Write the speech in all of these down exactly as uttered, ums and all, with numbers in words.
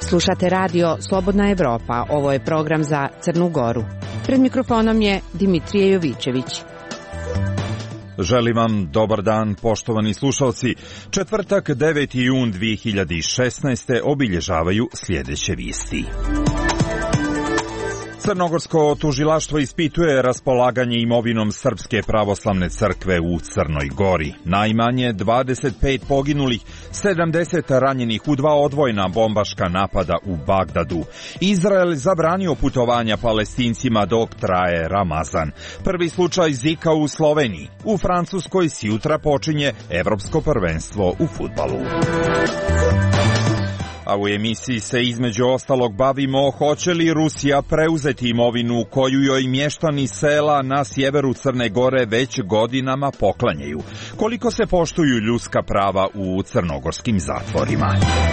Slušate radio Slobodna Evropa, ovo je program za Crnu Goru. Pred mikrofonom je Dimitrije Jovićević. Želim vam dobar dan, poštovani slušalci. Četvrtak, deveti jun dve hiljade šesnaeste. obilježavaju sljedeće vijesti. Crnogorsko tužilaštvo ispituje raspolaganje imovinom Srpske pravoslavne crkve u Crnoj Gori. Najmanje dvadeset pet poginulih, sedamdeset ranjenih u dva odvojna bombaška napada u Bagdadu. Izrael zabranio putovanja Palestincima dok traje Ramazan. Prvi slučaj Zika u Sloveniji. U Francuskoj sjutra počinje Evropsko prvenstvo u fudbalu. A u emisiji se između ostalog bavimo hoće li Rusija preuzeti imovinu koju joj mještani sela na sjeveru Crne Gore već godinama poklanjaju. Koliko se poštuju ljudska prava u crnogorskim zatvorima.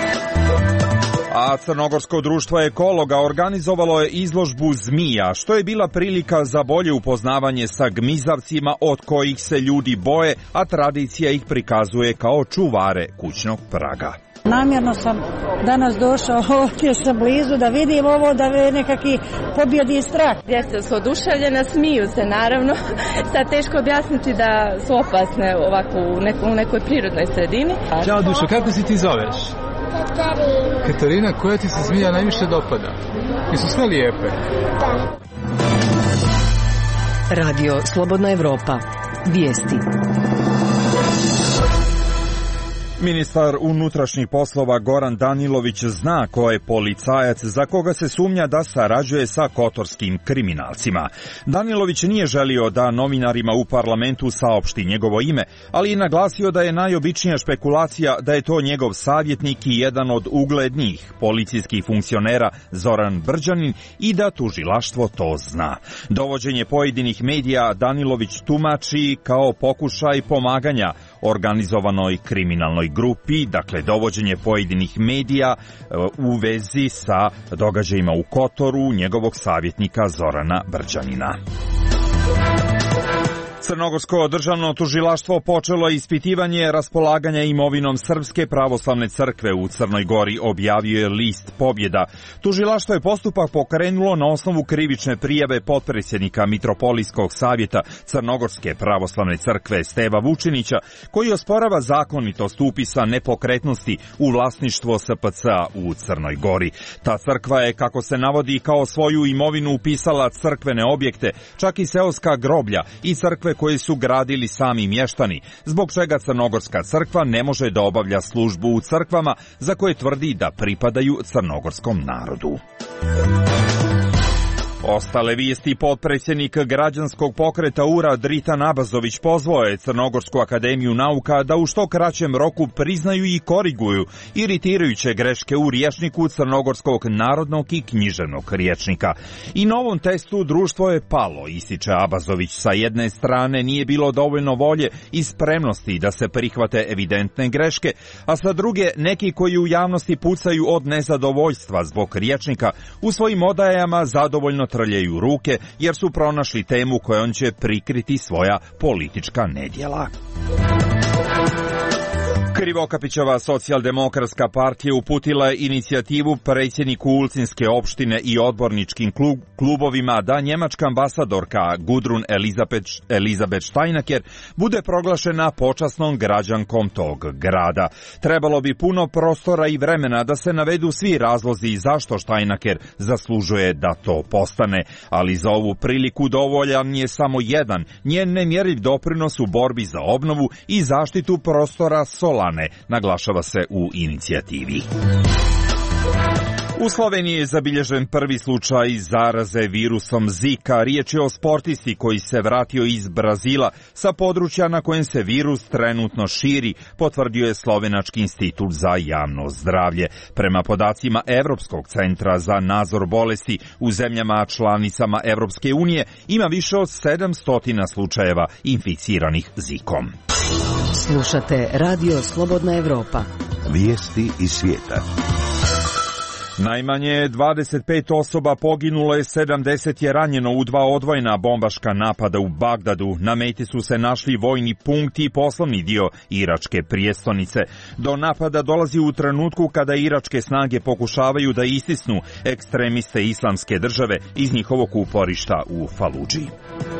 A Crnogorsko društvo ekologa organizovalo je izložbu zmija, što je bila prilika za bolje upoznavanje sa gmizavcima od kojih se ljudi boje, a tradicija ih prikazuje kao čuvare kućnog praga. Namjerno sam danas došao ovdje sam blizu da vidim ovo, da me nekaki pobjedi strah. Djeca su oduševljena, smiju se naravno. Sad teško objasniti da su opasne ovako u, neko, u nekoj prirodnoj sredini. Ćao dušo, kako si ti zoveš? Katarina. Katarina, koja ti se zmija najviše dopada? Jesu sve lijepe? Da. Radio Slobodna Evropa. Vijesti. Ministar unutrašnjih poslova Goran Danilović zna ko je policajac za koga se sumnja da sarađuje sa kotorskim kriminalcima. Danilović nije želio da novinarima u parlamentu saopšti njegovo ime, ali je naglasio da je najobičnija špekulacija da je to njegov savjetnik i jedan od uglednijih policijskih funkcionera Zoran Brđanin i da tužilaštvo to zna. Dovođenje pojedinih medija Danilović tumači kao pokušaj pomaganja organizovanoj kriminalnoj grupi, dakle dovođenje pojedinih medija u vezi sa događajima u Kotoru njegovog savjetnika Zorana Brđanina. Crnogorsko državno tužilaštvo počelo ispitivanje raspolaganja imovinom Srpske pravoslavne crkve u Crnoj Gori, objavio je list Pobjeda. Tužilaštvo je postupak pokrenulo na osnovu krivične prijave potpredsjednika Mitropolijskog savjeta Crnogorske pravoslavne crkve Steva Vučinića, koji osporava zakonitost upisa nepokretnosti u vlasništvo S P C-a u Crnoj Gori. Ta crkva je, kako se navodi, kao svoju imovinu upisala crkvene objekte, čak i seoska groblja i crkve koje su gradili sami mještani, zbog čega Crnogorska crkva ne može da obavlja službu u crkvama za koje tvrdi da pripadaju crnogorskom narodu. Ostale vijesti: potpredsjednik građanskog pokreta U R A Dritan Abazović pozvao je Crnogorsku akademiju nauka da u što kraćem roku priznaju i koriguju iritirajuće greške u rječniku crnogorskog narodnog i književnog rječnika. I na ovom testu društvo je palo, ističe Abazović. Sa jedne strane nije bilo dovoljno volje i spremnosti da se prihvate evidentne greške, a sa druge neki koji u javnosti pucaju od nezadovoljstva zbog rječnika u svojim odajama zadovoljno trljaju ruke jer su pronašli temu kojom će prikriti svoja politička nedjela. Krivokapićeva socijaldemokratska partija uputila je inicijativu predsjedniku Ulcinske opštine i odborničkim klubovima da njemačka ambasadorka Gudrun Elizabeth, Elizabeth Steinaker bude proglašena počasnom građankom tog grada. Trebalo bi puno prostora i vremena da se navedu svi razlozi zašto Steinaker zaslužuje da to postane, ali za ovu priliku dovoljan je samo jedan, njen nemjerljiv doprinos u borbi za obnovu i zaštitu prostora Sola, naglašava se u inicijativi. U Sloveniji je zabilježen prvi slučaj zaraze virusom Zika. Riječ je o sportisti koji se vratio iz Brazila sa područja na kojem se virus trenutno širi, potvrdio je Slovenački institut za javno zdravlje. Prema podacima Evropskog centra za nadzor bolesti, u zemljama članicama Evropske unije ima više od sedamsto slučajeva inficiranih Zikom. Slušate Radio Slobodna Evropa. Vijesti iz svijeta. Najmanje dvadeset pet osoba poginulo je, sedamdeset je ranjeno u dva odvojena bombaška napada u Bagdadu. Na meti su se našli vojni punkti i poslovni dio iračke prijestolnice. Do napada dolazi u trenutku kada iračke snage pokušavaju da istisnu ekstremiste Islamske države iz njihovog uporišta u Faludži.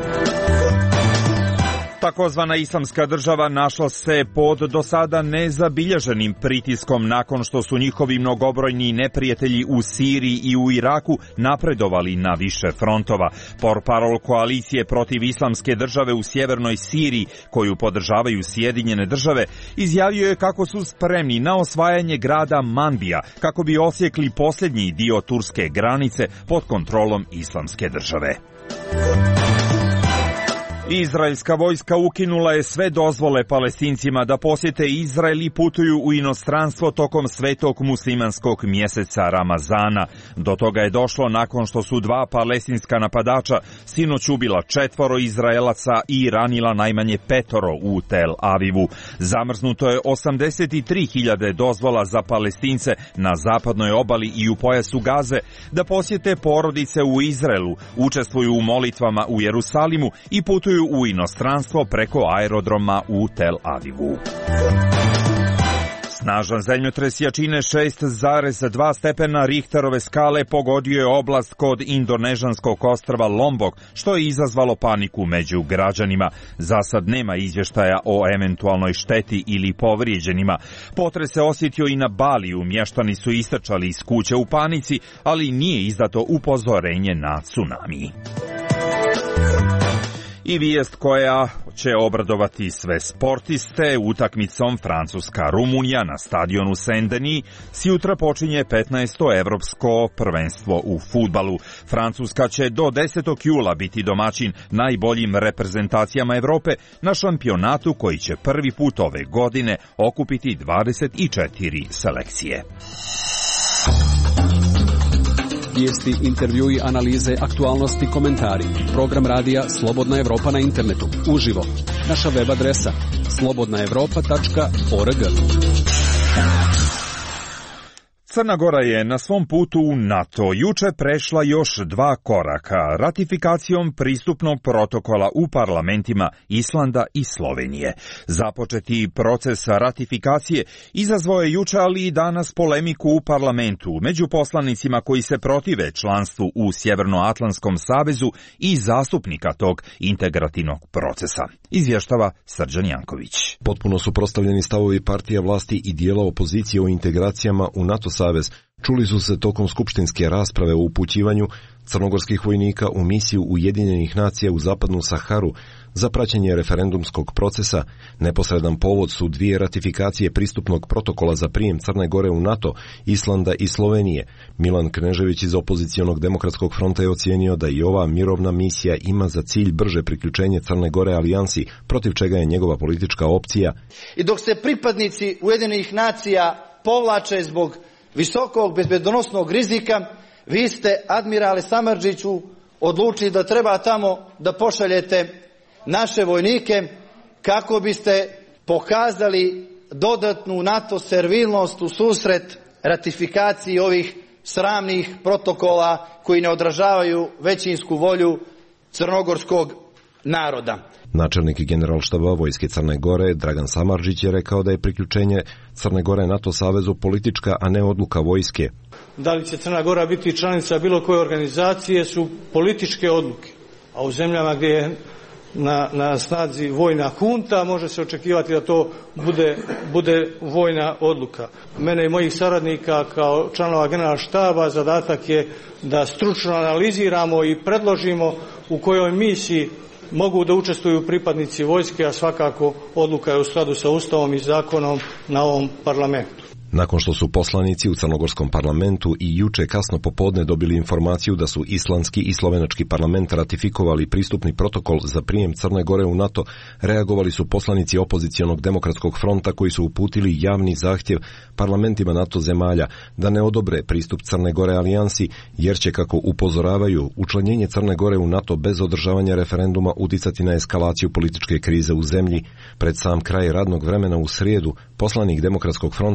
Takozvana Islamska država našla se pod do sada nezabilježenim pritiskom nakon što su njihovi mnogobrojni neprijatelji u Siriji i u Iraku napredovali na više frontova. Portparol koalicije protiv Islamske države u sjevernoj Siriji, koju podržavaju Sjedinjene države, izjavio je kako su spremni na osvajanje grada Manbija kako bi osjekli posljednji dio turske granice pod kontrolom Islamske države. Izraelska vojska ukinula je sve dozvole Palestincima da posjete Izrael i putuju u inostranstvo tokom svetog muslimanskog mjeseca Ramazana. Do toga je došlo nakon što su dva palestinska napadača sinoć ubila četvoro Izraelaca i ranila najmanje petoro u Tel Avivu. Zamrznuto je osamdeset tri hiljade dozvola za Palestince na zapadnoj obali i u pojasu Gaze da posjete porodice u Izraelu, učestvuju u molitvama u Jerusalimu i putuju u inostranstvo preko aerodroma u Tel Avivu. Snažan zemljotres jačine šest zarez dva stepena Richterove skale pogodio je oblast kod indonežanskog ostrva Lombok, što je izazvalo paniku među građanima. Za sad nema izvještaja o eventualnoj šteti ili povrijeđenima. Potres se osjetio i na Baliju, mještani su istrčali iz kuće u panici, ali nije izdato upozorenje na tsunami. I vijest koja će obradovati sve sportiste, utakmicom Francuska-Rumunija na stadionu Saint-Denis sjutra počinje petnaesto evropsko prvenstvo u fudbalu. Francuska će do desetog jula biti domaćin najboljim reprezentacijama Evrope na šampionatu koji će prvi put ove godine okupiti dvadeset četiri selekcije. Vijesti, intervjui, analize, aktualnosti, komentari. Program radija Slobodna Evropa na internetu. Uživo. Naša web adresa slobodna evropa tačka org. Crna Gora je na svom putu u NATO juče prešla još dva koraka ratifikacijom pristupnog protokola u parlamentima Islanda i Slovenije. Započeti proces ratifikacije izazvao je juče, ali i danas polemiku u parlamentu među poslanicima koji se protive članstvu u Sjevernoatlantskom savezu i zastupnika tog integrativnog procesa. Izvještava Srđan Janković. Potpuno su prostavljeni stavovi partija vlasti i dijela opozicije o integracijama u NATO savez. Čuli su se tokom skupštinske rasprave o upućivanju crnogorskih vojnika u misiju Ujedinjenih nacija u zapadnu Saharu za praćenje referendumskog procesa. Neposredan povod su dvije ratifikacije pristupnog protokola za prijem Crne Gore u NATO, Islanda i Slovenije. Milan Knežević iz opozicionog demokratskog fronta je ocijenio da i ova mirovna misija ima za cilj brže priključenje Crne Gore alijansi, protiv čega je njegova politička opcija. I dok se pripadnici Ujedinjenih nacija povlače zbog visokog bezbednosnog rizika, vi ste, admirale Samardžiću, odlučili da treba tamo da pošaljete naše vojnike kako biste pokazali dodatnu NATO servilnost u susret ratifikaciji ovih sramnih protokola koji ne odražavaju većinsku volju crnogorskog naroda. Načelnik generalštaba vojske Crne Gore Dragan Samardžić je rekao da je priključenje Crne Gore NATO savezu politička, a ne odluka vojske. Da li će Crna Gora biti članica bilo koje organizacije su političke odluke, a u zemljama gdje je na, na snazi vojna hunta može se očekivati da to bude, bude vojna odluka. Mene i mojih saradnika kao članova generalštaba zadatak je da stručno analiziramo i predložimo u kojoj misiji mogu da učestvuju pripadnici vojske, a svakako odluka je u skladu sa Ustavom i zakonom na ovom parlamentu. Nakon što su poslanici u crnogorskom parlamentu i juče kasno popodne dobili informaciju da su islandski i slovenački parlament ratifikovali pristupni protokol za prijem Crne Gore u NATO, reagovali su poslanici opozicionog demokratskog fronta koji su uputili javni zahtjev parlamentima NATO zemalja da ne odobre pristup Crne Gore alijansi, jer će, kako upozoravaju, učlanjenje Crne Gore u NATO bez održavanja referenduma uticati na eskalaciju političke krize u zemlji. Pred sam kraj radnog vremena u srijedu, poslanik demokratskog fronta Slaven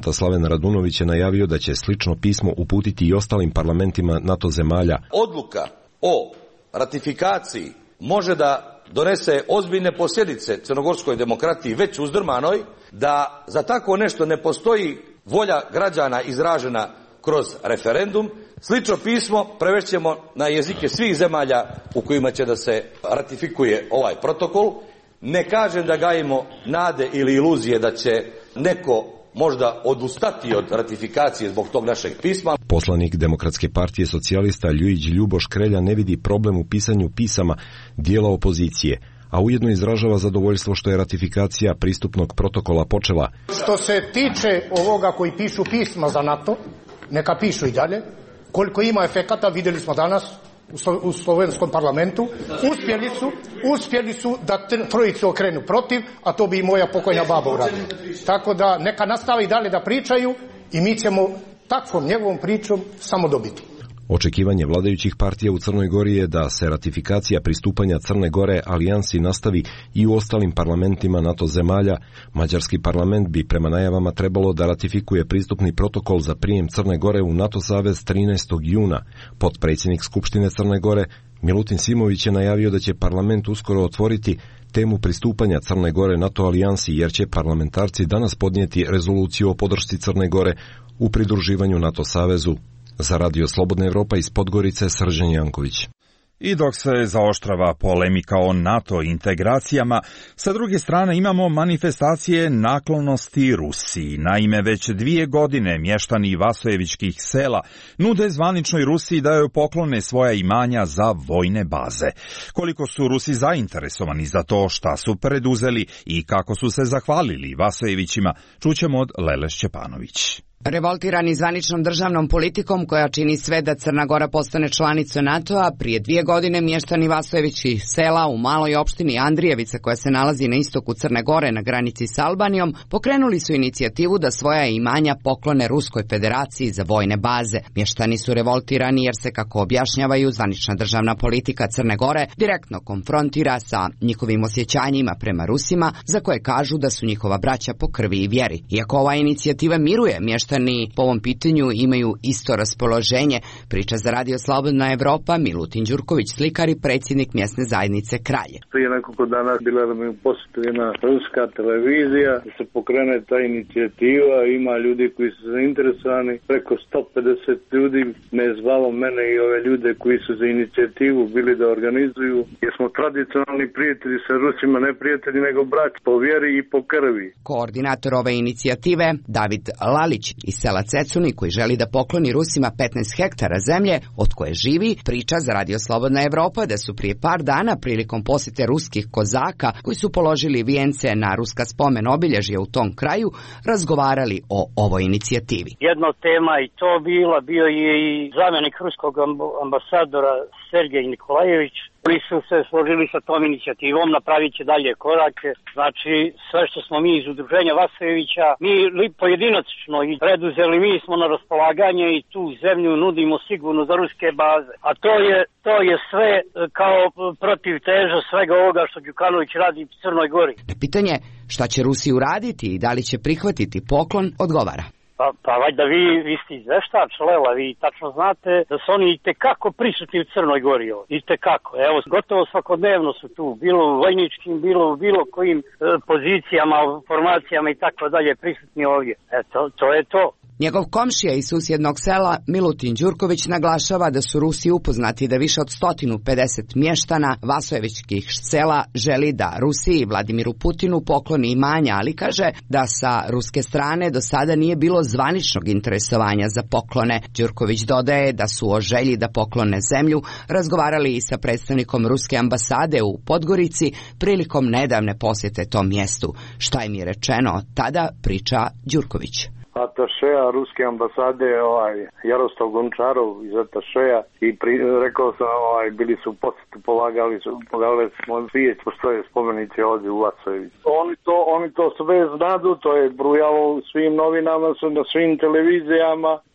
Milorad Radunović je najavio da će slično pismo uputiti i ostalim parlamentima NATO zemalja. Odluka o ratifikaciji može da donese ozbiljne posljedice crnogorskoj demokratiji već uzdrmanoj, da za tako nešto ne postoji volja građana izražena kroz referendum. Slično pismo prevešćemo na jezike svih zemalja u kojima će da se ratifikuje ovaj protokol. Ne kažem da gajimo nade ili iluzije da će neko možda odustati od ratifikacije zbog tog našeg pisma. Poslanik Demokratske partije socijalista Ljujić Ljuboš Krelja ne vidi problem u pisanju pisama dijela opozicije, a ujedno izražava zadovoljstvo što je ratifikacija pristupnog protokola počela. Što se tiče ovoga koji pišu pisma za NATO, neka pišu i dalje. Koliko ima efekata vidjeli smo danas u slovenskom parlamentu. Uspjeli su, uspjeli su da trojicu okrenu protiv, a to bi i moja pokojna baba uradila. Tako da neka nastavi dalje da pričaju i mi ćemo takvom njegovom pričom samo dobiti. Očekivanje vladajućih partija u Crnoj Gori je da se ratifikacija pristupanja Crne Gore alijansi nastavi i u ostalim parlamentima NATO zemalja. Mađarski parlament bi prema najavama trebalo da ratifikuje pristupni protokol za prijem Crne Gore u NATO savez trinaestog juna. Potpredsjednik Skupštine Crne Gore Milutin Simović je najavio da će parlament uskoro otvoriti temu pristupanja Crne Gore NATO alijansi, jer će parlamentarci danas podnijeti rezoluciju o podršci Crne Gore u pridruživanju NATO savezu. Za Radio Slobodna Evropa iz Podgorice, Srđan Janković. I dok se zaoštrava polemika o NATO integracijama, sa druge strane imamo manifestacije naklonosti Rusiji. Naime, već dvije godine mještani Vasojevičkih sela nude zvaničnoj Rusiji da joj poklone svoja imanja za vojne baze. Koliko su Rusi zainteresovani za to, šta su preduzeli i kako su se zahvalili Vasojevićima, čućemo od Lele Šćepanović. Revoltirani zvaničnom državnom politikom koja čini sve da Crna Gora postane članica NATO-a, prije dvije godine mještani Vasojevićih sela u maloj opštini Andrijevica, koja se nalazi na istoku Crne Gore na granici s Albanijom, pokrenuli su inicijativu da svoja imanja poklone Ruskoj federaciji za vojne baze. Mještani su revoltirani jer se, kako objašnjavaju, zvanična državna politika Crne Gore direktno konfrontira sa njihovim osjećanjima prema Rusima, za koje kažu da su njihova braća po krvi i vjeri. Iako ova inicijativa miruje, mještani po ovom pitanju imaju isto raspoloženje, priča za Radio Slobodna Evropa Milutin Đurković, slikar i predsjednik mjesne zajednice Kralje. Prije nekoliko dana bila mi u posjetu jedna ruska televizija, da se pokrene ta inicijativa, ima ljudi koji su zainteresovani, preko sto pedeset ljudi me je zvalo, mene i ove ljude koji su za inicijativu bili da organizuju, jer smo tradicionalni prijatelji sa Rusima, ne prijatelji nego braći po vjeri i po krvi. Koordinator ove inicijative David Lalić iz sela Cecuni, koji želi da pokloni Rusima petnaest hektara zemlje od koje živi, priča za Radio Slobodna Evropa da su prije par dana prilikom posjete ruskih kozaka koji su položili vijence na ruska spomen obilježja u tom kraju razgovarali o ovoj inicijativi. Jedna tema i to bila, bio je i zamjenik ruskog ambasadora Sergej Nikolajević. Oni su se složili sa tom inicijativom, napravit će dalje korake. Znači, sve što smo mi iz udruženja Vasojevića, mi pojedinačno i preduzeli, mi smo na raspolaganje i tu zemlju nudimo sigurno za ruske baze. A to je, to je sve kao protiv teža svega ovoga što Đukanović radi u Crnoj Gori. Na pitanje šta će Rusi uraditi i da li će prihvatiti poklon, odgovara. Pa, pa valjda vi, vi ste izveštač, Lela, vi tačno znate da su oni itekako prisutni u Crnoj Gori. Itekako. Evo, gotovo svakodnevno su tu, bilo u vojničkim, bilo u bilo kojim e, pozicijama, formacijama i tako dalje prisutni ovdje. Eto, to je to. Njegov komšija iz susjednog sela Milutin Đurković naglašava da su Rusi upoznati da više od sto pedeset mještana Vasojevičkih sela želi da Rusiji i Vladimiru Putinu pokloni imanja, ali kaže da sa ruske strane do sada nije bilo zvaničnog interesovanja za poklone. Đurković dodaje da su o želji da poklone zemlju razgovarali i sa predstavnikom ruske ambasade u Podgorici prilikom nedavne posjete tom mjestu. Šta im je rečeno tada, priča Đurković. Atašeja ruske ambasade, ovaj, Jaroslav Gončarov iz Atašeja i pri, rekao sam, ovaj, bili su u posjetu, polagali su, polagali smo svijeć, postoje spomenice ovdje u Vasojeviću. Oni to, oni to sve znadu, to je brujalo u svim novinama, su na svim televizijama,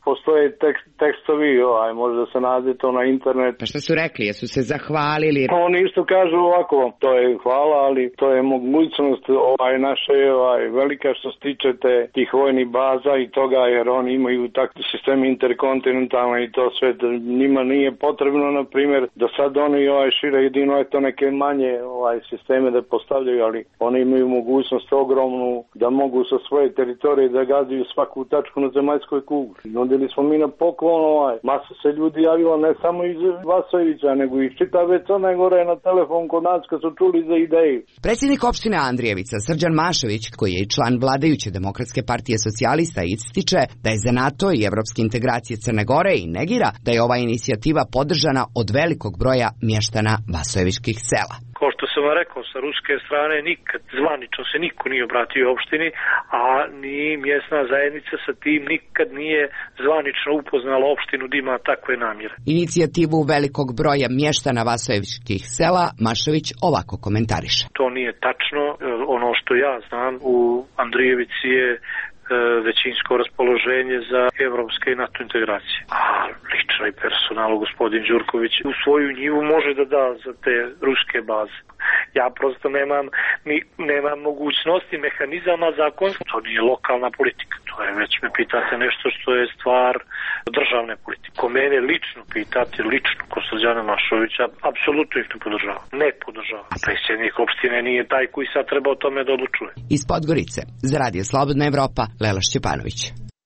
postoje tekst, tekstovi, ovaj, možda se nađe to na internet. Pa što su rekli, jesu se zahvalili? Oni isto kažu ovako, to je hvala, ali to je mogućnost ovaj, naše ovaj, velika što se tiče te, tih vojnih baza i toga, jer oni imaju takvi sistemi interkontinentalne i to sve, njima nije potrebno, na primjer, da sad oni ovaj, šire jedino je to neke manje ovaj, sisteme da postavljaju, ali oni imaju mogućnost ogromnu da mogu sa svoje teritorije da gađaju svaku tačku na zemaljskoj kugli. Nudili smo mi na poklon, ovaj, masa se ljudi javila ne samo iz Vasojevića, nego i čitave Crne Gore na telefon kod nas kad su čuli za ideju. Predsjednik opštine Andrijevica, Srđan Mašović, koji je i član vladajuće Demokratske partije socijalista, ističe da je za NATO i evropske integracije Crne Gore i negira da je ova inicijativa podržana od velikog broja mještana vasojevičkih sela. Kao što sam vam rekao, sa ruske strane nikad zvanično se niko nije obratio opštini, a ni mjesna zajednica sa tim nikad nije zvanično upoznala opštinu da ima takve namjere. Inicijativu velikog broja mještana vasojevičkih sela Mašović ovako komentariše. To nije tačno. Ono što ja znam, u Andrijevici je većinsko raspoloženje za evropske i NATO integracije. A lično i personalno gospodin Đurković u svoju njivu može da da za te ruske baze. Ja prosto nemam, mi, nemam mogućnosti, mehanizama zakonskog. To nije lokalna politika. To je, već me pitate nešto što je stvar državne politike. Ko mene lično pitate, lično ko Srđana Mašovića, apsolutno ih ne podržava. Ne podržava. A predsjednik opštine nije taj koji sad treba o tome da odlučuje. Iz Podgorice, za Radio Slobodna Evropa, Lela Šćepanović.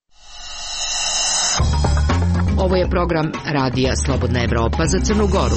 Ovo je program Radija Slobodna Evropa za Crnu Goru.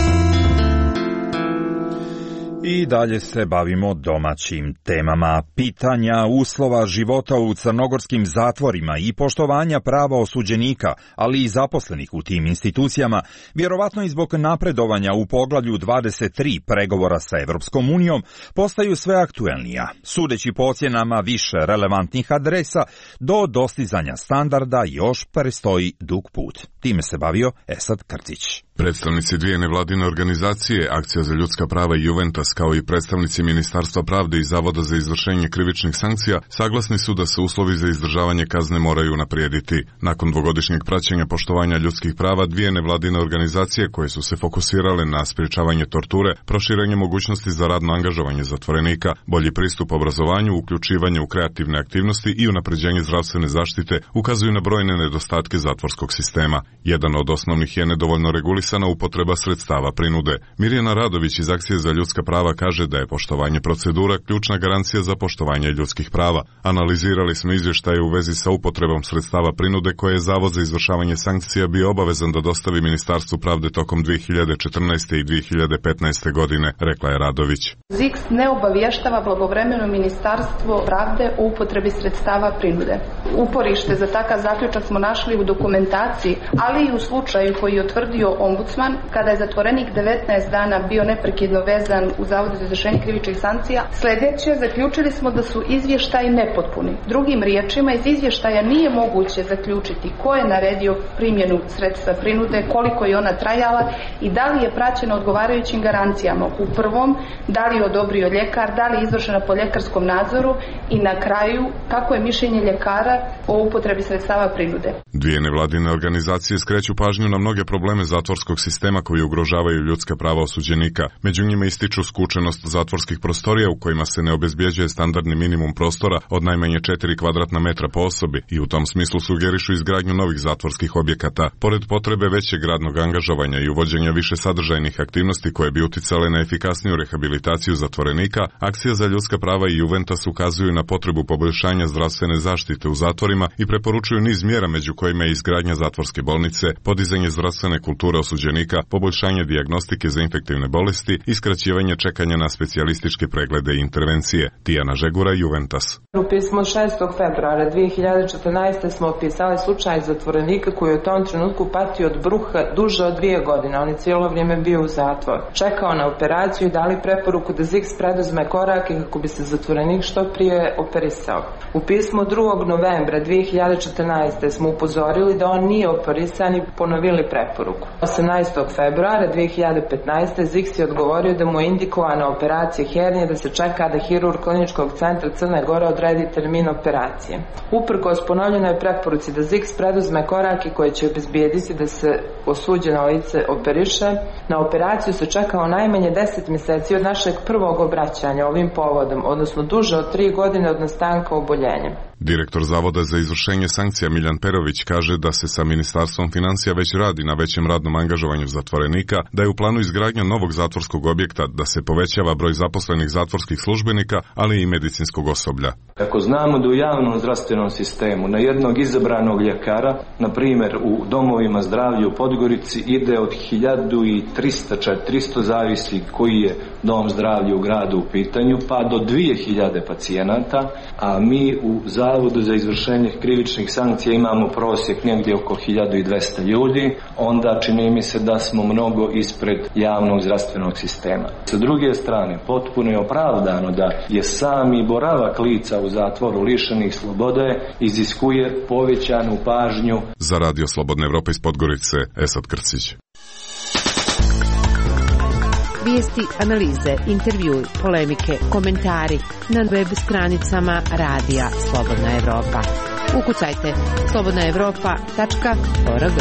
I dalje se bavimo domaćim temama. Pitanja uslova života u crnogorskim zatvorima i poštovanja prava osuđenika, ali i zaposlenih u tim institucijama, vjerovatno i zbog napredovanja u poglavlju dvadeset tri pregovora sa Evropskom unijom, postaju sve aktuelnija, sudeći po ocjenama više relevantnih adresa, do dostizanja standarda još prestoji dug put. Time se bavio Esad Krcić. Predstavnici dvije nevladine organizacije, Akcija za ljudska prava i Juventas, kao i predstavnici Ministarstva pravde i Zavoda za izvršenje krivičnih sankcija, saglasni su da se uslovi za izdržavanje kazne moraju unaprijediti. Nakon dvogodišnjeg praćenja poštovanja ljudskih prava, dvije nevladine organizacije koje su se fokusirale na sprječavanje torture, proširenje mogućnosti za radno angažovanje zatvorenika, bolji pristup obrazovanju, uključivanje u kreativne aktivnosti i unapređenje zdravstvene zaštite, ukazuju na brojne nedostatke zatvorskog sistema. Jedan od osnovnih je nedovoljno regulisanje upotreba sredstava prinude. Mirjana Radović iz Akcije za ljudska prava kaže da je poštovanje procedura ključna garancija za poštovanje ljudskih prava. Analizirali smo izvještaje u vezi sa upotrebom sredstava prinude koje je Zavod za izvršavanje sankcija bio obavezan da dostavi Ministarstvu pravde tokom dvije hiljade četrnaeste. i dvije hiljade petnaeste. godine, rekla je Radović. ZIKS ne obavještava blagovremeno Ministarstvo pravde o upotrebi sredstava prinude. Uporište za takav zaključak smo našli u dokumentaciji, ali i u slučaju koji je utvrdio ombudsman, kada je zatvorenik devetnaest dana bio neprekidno vezan u Zavodu za izvršenje krivičnih sankcija. Sljedeće, zaključili smo da su izvještaji nepotpuni. Drugim riječima, iz izvještaja nije moguće zaključiti ko je naredio primjenu sredstva prinude, koliko je ona trajala i da li je praćena odgovarajućim garancijama. U prvom, da li je odobrio ljekar, da li je izvršena po ljekarskom nadzoru i na kraju, kako je mišljenje ljekara o upotrebi sredstava prinude. Dvije nevladine organizacije skreću pažnju na mnoge probleme zatvorskog sistema koji ugrožavaju ljudska prava osuđenika. Među njima ističu skučenost zatvorskih prostorija u kojima se ne obezbjeđuje standardni minimum prostora od najmanje četiri kvadratna metra po osobi i u tom smislu sugerišu izgradnju novih zatvorskih objekata. Pored potrebe većeg radnog angažovanja i uvođenja više sadržajnih aktivnosti koje bi uticale na efikasniju rehabilitaciju zatvorenika, Akcija za ljudska prava i Juventas ukazuju na potrebu poboljšanja zdravstvene zaštite u zatvorima i preporučuju niz mjera među kojima je izgradnja zatvorske bolnice, podizanje zdravstvene kulture osuđenika, poboljšanje dijagnostike za infektivne bolesti i skraćivanje čekanja na specijalističke preglede i intervencije. Tijana Žegura, Juventas. U pismu šestog februara dvije hiljade četrnaeste. smo opisali slučaj zatvorenika koji je u tom trenutku patio od bruha duže od dvije godine. On je cijelo vrijeme bio u zatvor. Čekao na operaciju i dali preporuku da ZIKS preduzme korake kako bi se zatvorenik što prije operisao. U pismu drugog novembra dvije hiljade četrnaeste. smo upozorili da on nije operisan i ponovili preporuku. osamnaestog februara dvije hiljade petnaeste. ZIKS je odgovorio da mu je indikovan rizikovana operacija hernije da se čeka da hirurg kliničkog centra Crne Gore odredi termin operacije. Uprkos ponovljenoj preporuci da Z I K S preduzme korake koje će obezbijediti da se osuđeno lice operiše, na operaciju se čekao najmanje deset mjeseci od našeg prvog obraćanja ovim povodom, odnosno duže od tri godine od nastanka oboljenja. Direktor Zavoda za izvršenje sankcija Miljan Perović kaže da se sa Ministarstvom financija već radi na većem radnom angažovanju zatvorenika, da je u planu izgradnja novog zatvorskog objekta, da se povećava broj zaposlenih zatvorskih službenika, ali i medicinskog osoblja. Ako znamo da u javnom zdravstvenom sistemu na jednog izabranog ljekara, na primjer u domovima zdravlja u Podgorici, ide od hiljadu trista do četiristo, zavisi koji je dom zdravlja u gradu u pitanju, pa do dvije hiljade pacijenata, a mi u Zavodu za izvršenje krivičnih sankcija imamo prosjek negdje oko hiljadu dvesta ljudi, onda čini mi se da smo mnogo ispred javnog zdravstvenog sistema. Sa druge strane, potpuno je opravdano da je sami boravak lica u zatvoru lišenih slobode iziskuje povećanu pažnju. Za Radio Slobodna Evropa iz Podgorice, Esad Krcić. Vijesti, analize, intervjui, polemike, komentari na web stranicama Radija Slobodna Evropa. Ukucajte slobodna evropa tačka org.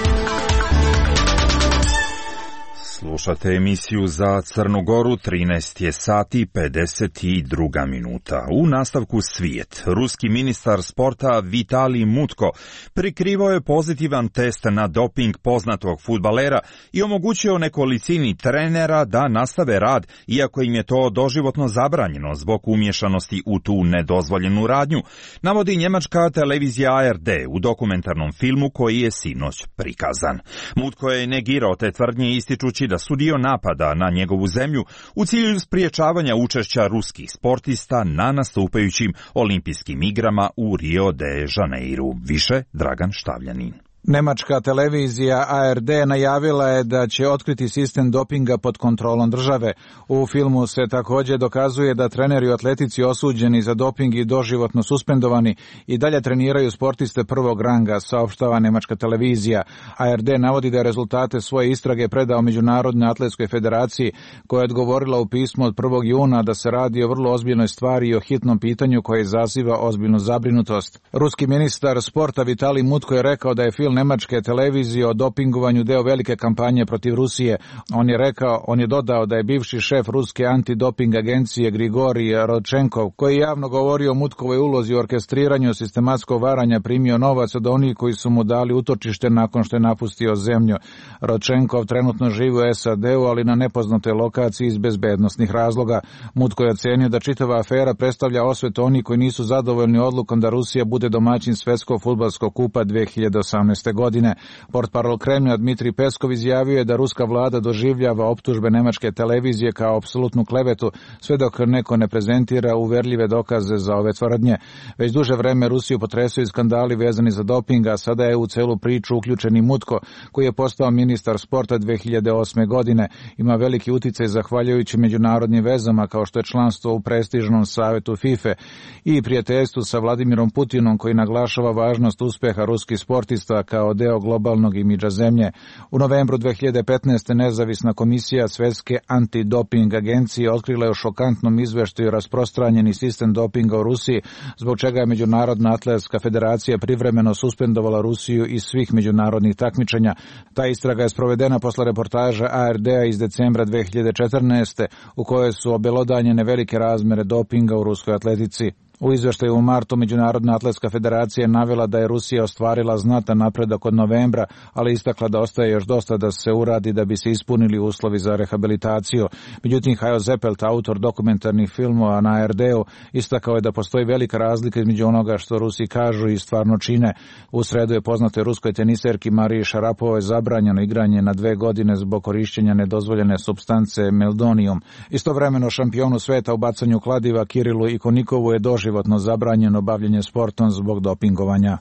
Slušate emisiju za Crnu Goru, trinaest je sati pedeset dva minuta. U nastavku Svijet, ruski ministar sporta Vitalij Mutko prikrivao je pozitivan test na doping poznatog fudbalera i omogućio nekolicini trenera da nastave rad, iako im je to doživotno zabranjeno zbog umješanosti u tu nedozvoljenu radnju, navodi njemačka televizija A R D u dokumentarnom filmu koji je sinoć prikazan. Mutko je negirao te tvrdnje ističući da su dio napada na njegovu zemlju u cilju spriječavanja učešća ruskih sportista na nastupajućim olimpijskim igrama u Rio de Janeiru. Više Dragan Štavljanin. Nemačka televizija A R D najavila je da će otkriti sistem dopinga pod kontrolom države. U filmu se također dokazuje da treneri u atletici osuđeni za doping i doživotno suspendovani i dalje treniraju sportiste prvog ranga, saopštava nemačka televizija. A R D navodi da je rezultate svoje istrage predao Međunarodnoj atletskoj federaciji, koja je odgovorila u pismu od prvog juna da se radi o vrlo ozbiljnoj stvari i o hitnom pitanju koje izaziva ozbiljnu zabrinutost. Ruski ministar sporta Vitalij Mutko je rekao da je film nemačke televizije o dopingovanju deo velike kampanje protiv Rusije. On je rekao, on je dodao da je bivši šef ruske antidoping agencije Grigorij Rodčenkov, koji je javno govorio o Mutkovoj ulozi u orkestriranju sistematskog varanja, primio novac od onih koji su mu dali utočište nakon što je napustio zemlju. Rodčenkov trenutno živi u S A D-u, ali na nepoznatoj lokaciji iz bezbednosnih razloga. Mutko je ocenio da čitava afera predstavlja osvetu onih koji nisu zadovoljni odlukom da Rusija bude domaćin Svetskog fudbalskog kupa dve hiljade osamnaeste. godine. Portparol Kremlja Dmitrij Peskov izjavio je da ruska vlada doživljava optužbe nemačke televizije kao apsolutnu klevetu, sve dok neko ne prezentira uverljive dokaze za ove tvrdnje. Već duže vreme Rusiju potresaju skandali vezani za doping, a sada je u celu priču uključen i Mutko, koji je postao ministar sporta dve hiljade osme. godine. Ima veliki uticaj zahvaljujući međunarodnim vezama, kao što je članstvo u prestižnom savetu FIFA i prijateljstvu sa Vladimirom Putinom, koji naglašava važnost uspeha ruskih sportista kao deo globalnog imidža zemlje. U novembru dve hiljade petnaeste. nezavisna komisija Svetske antidoping agencije otkrila je u šokantnom izveštaju rasprostranjeni sistem dopinga u Rusiji, zbog čega je Međunarodna atletska federacija privremeno suspendovala Rusiju iz svih međunarodnih takmičenja. Ta istraga je sprovedena posle reportaža A R D-a iz decembra dve hiljade četrnaeste. u kojoj su obelodanjene velike razmere dopinga u ruskoj atletici. U izveštaju u martu Međunarodna atletska federacija je navela da je Rusija ostvarila znatan napredak od novembra, ali istakla da ostaje još dosta da se uradi da bi se ispunili uslovi za rehabilitaciju. Međutim, Hajo Zepelt, autor dokumentarnih filmova na A R D-u, istakao je da postoji velika razlika između onoga što Rusi kažu i stvarno čine. U sredu je poznatoj ruskoj teniserki Mariji Šarapovoj zabranjeno igranje na dve godine zbog korišćenja nedozvoljene supstance meldonijum. Istovremeno šampionu sveta u bacanju kladiva Kirilu Ikonikovu je doživotno životno zabranjeno bavljenje sportom zbog dopingovanja.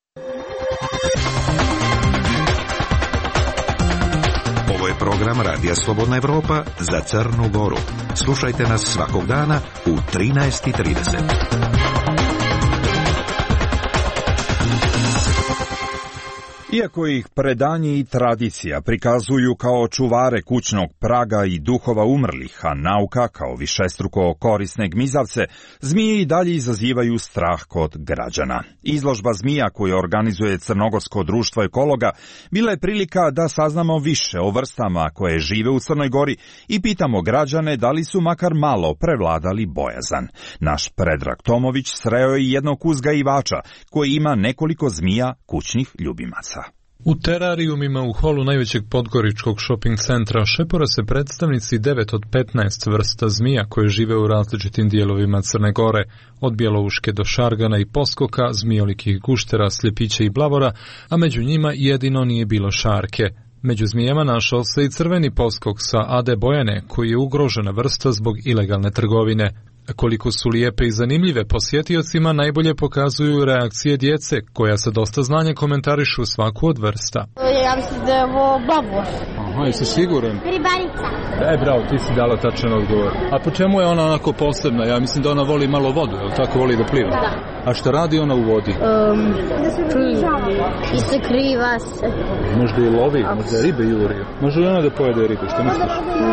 Ovo je program Radija Slobodna Evropa za Crnu Goru. Slušajte nas svakog dana u trinaest i trideset. Iako ih predanje i tradicija prikazuju kao čuvare kućnog praga i duhova umrlih, a nauka kao višestruko korisne gmizavce, zmije i dalje izazivaju strah kod građana. Izložba zmija koju organizuje Crnogorsko društvo ekologa bila je prilika da saznamo više o vrstama koje žive u Crnoj Gori i pitamo građane da li su makar malo prevladali bojazan. Naš Predrag Tomović sreo je jednog uzgajivača koji ima nekoliko zmija kućnih ljubimaca. U terarijumima u holu najvećeg podgoričkog shopping centra šepora se predstavnici devet od petnaest vrsta zmija koje žive u različitim dijelovima Crne Gore, od bjelouške do šargana i poskoka, zmijolikih guštera, sljepića i blavora, a među njima jedino nije bilo šarke. Među zmijama našao se i crveni poskok sa Ade Bojane, koji je ugrožena vrsta zbog ilegalne trgovine. Koliko su lijepe i zanimljive posjetiocima najbolje pokazuju reakcije djece, koja sa dosta znanja komentarišu svaku od vrsta. Ja mislim da je ovo blavor. Aha, jesi siguran? Ribarica. E, bravo, ti si dala tačan odgovor. A po čemu je ona onako posebna? Ja mislim da ona voli malo vodu, je li tako, voli da pliva? Da. A šta radi ona u vodi? Um, I sakriva se. Možda i lovi, možda ribe juri. Može li ona da pojede ribe, što misliš?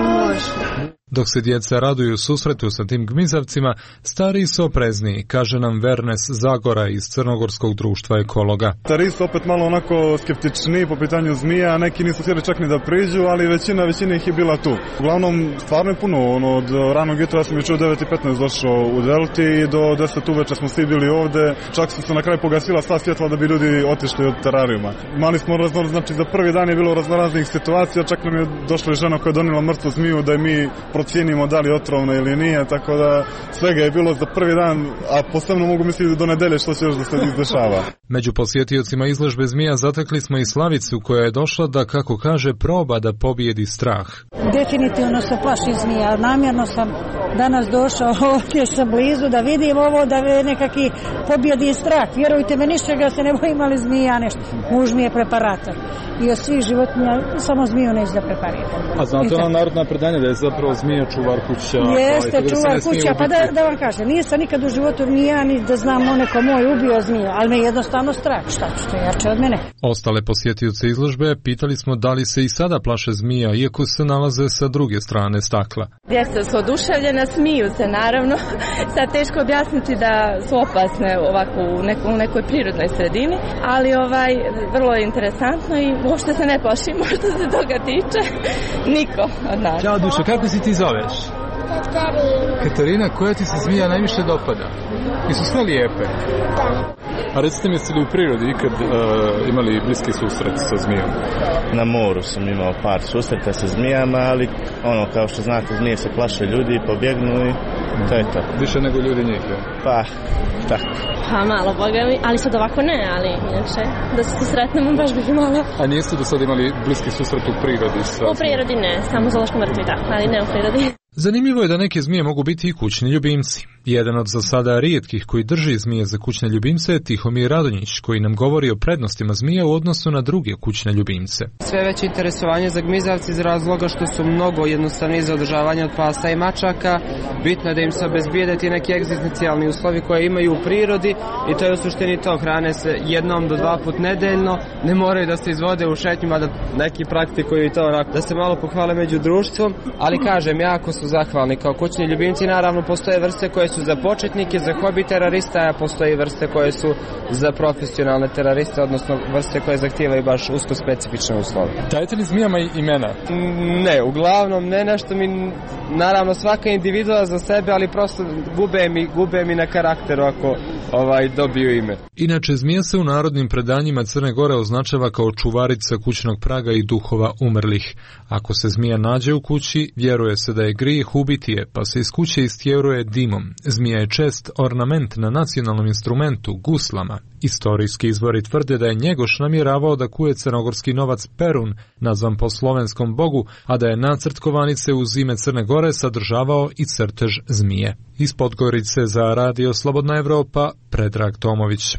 Može. Dok se djeca raduju susretu sa tim gmizavcima, stariji su oprezniji, kaže nam Vernes Zagora iz Crnogorskog društva ekologa. Stariji su opet malo onako skeptični po pitanju zmija, neki nisu htjeli čak ni da priđu, ali većina, većina ih je bila tu. Uglavnom, stvarno je puno, ono, od ranog jutra sam jučer u devet i petnaest došao u Delti i do deset uveče smo svi bili ovde, čak su se na kraju pogasila sva svjetla da bi ljudi otišli od terarijuma. Mali smo razno, znači za prvi dan je bilo raznoraznih situacija, čak nam je došla žena koja je donijela mrtvu zmiju da je mi procijenimo da li je otrovna ili nije, tako da svega je bilo za prvi dan, a posebno mogu misliti do nedelje što će još da se izdešava. Među posjetiocima izložbe zmija zatekli smo i Slavicu koja je došla da, kako kaže, proba da pobijedi strah. Definitivno se plašim zmija, namjerno sam danas došao ovdje sam blizu da vidim ovo, da nekaki pobijedi strah. Vjerujte me, ničega se ne bojim, ali zmija nešto. Muž mi je preparator. I od svih životinja samo zmiju neću da prepariram. A znate ona narodna predanja da je zapravo zmija čuvar kuća? Jeste, čuvar kuća, pa da, da vam kažem, nisam nikad u životu ni ja ni da znam o neko moj ubio zmiju, ali me jednostavno strah, šta ću, to je jače od mene. Ostale posjetioce izložbe pitali smo da li se i sada plaše zmija, iako se nalaze sa druge strane stakla. Djeca su oduševljena, smiju se naravno, sad teško objasniti da su opasne ovako u, neko, u nekoj prirodnoj sredini, ali ovaj, vrlo je interesantno i uopšte se ne plašimo što se toga tiče, niko od nas. Ćao duša, kako si ti zoveš? Katarina. Katarina, koja ti se zmija najviše dopada? I su sve lijepe? Da. A recite mi, jeste li u prirodi ikad uh, imali bliski susret sa zmijom? Na moru sam imao par susreta sa zmijama, ali ono, kao što znate, zmije se plaše ljudi, pobjegnu i to je to. Više nego ljudi njih, je? Pa, tako. Pa malo, boga mi, ali sad ovako ne, ali inače, da se sretnemo baš bih malo. A niste do sada imali bliski susret u prirodi? Sa u prirodi ne, samo u zoološkom vrtu da, ali ne u prirodi. Zanimljivo je da neke zmije mogu biti i kućni ljubimci. Jedan od za sada rijetkih koji drži zmije za kućne ljubimce je Tihomir Radonjić, koji nam govori o prednostima zmija u odnosu na druge kućne ljubimce. Sve veće interesovanje za gmizavci iz razloga što su mnogo jednostavniji za održavanje od pasa i mačaka. Bitno je da im se obezbijede ti neki egzistencijalni uslovi koje imaju u prirodi i to je u suštini to, hrane se jednom do dva put nedeljno, ne moraju da se izvode u šetnjima, da neki praktikuju i to onako, da se malo pohvale među društvom, ali kažem, jako su zahvalni kao kućni ljubimci. Naravno, postoje vrste koje su za početnike, za hobi terorista, a postoje vrste koje su za profesionalne teroriste, odnosno vrste koje zahtijevaju baš usko specifične uslove. Dajete li zmijama imena? Ne, uglavnom ne, nešto mi, naravno svaka individua za sebe, ali prosto gube mi, gube mi na karakteru ako ovaj, dobiju ime. Inače, zmija se u narodnim predanjima Crne Gore označava kao čuvarica kućnog praga i duhova umrlih. Ako se zmija nađe u kući, vjeruje se da je grijeh ubiti je, pa se iz kuće istjeruje dimom. Zmija je čest ornament na nacionalnom instrumentu, guslama. Istorijski izvori tvrde da je Njegoš namjeravao da kuje crnogorski novac Perun, nazvan po slovenskom bogu, a da je nacrt kovanice uz ime Crne Gore sadržavao i crtež zmije. Iz Podgorice za Radio Slobodna Evropa, Predrag Tomović.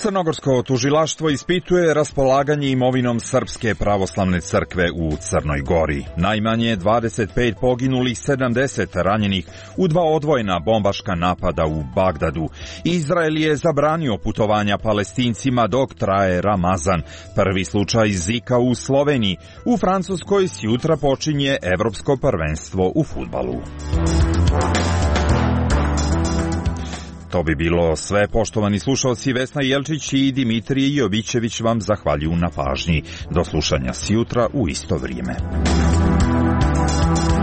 Crnogorsko tužilaštvo ispituje raspolaganje imovinom Srpske pravoslavne crkve u Crnoj Gori. Najmanje dvadeset pet poginulih, sedamdeset ranjenih u dva odvojena bombaška napada u Bagdadu. Izrael je zabranio putovanja Palestincima dok traje Ramazan. Prvi slučaj Zika u Sloveniji. U Francuskoj sjutra počinje Evropsko prvenstvo u fudbalu. To bi bilo sve, poštovani slušalci. Vesna Jelčić i Dimitrije Jovićević vam zahvaljuju na pažnji. Do slušanja sjutra u isto vrijeme.